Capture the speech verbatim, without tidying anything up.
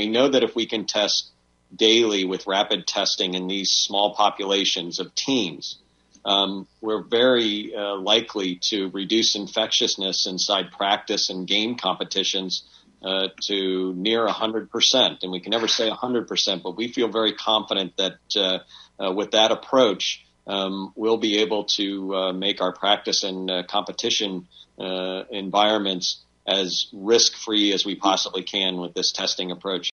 we know that if we can test daily with rapid testing in these small populations of teams, um, we're very uh, likely to reduce infectiousness inside practice and game competitions uh, to near one hundred percent. And we can never say one hundred percent, but we feel very confident that uh, uh, with that approach, um, we'll be able to uh, make our practice and uh, competition uh, environments as risk-free as we possibly can with this testing approach.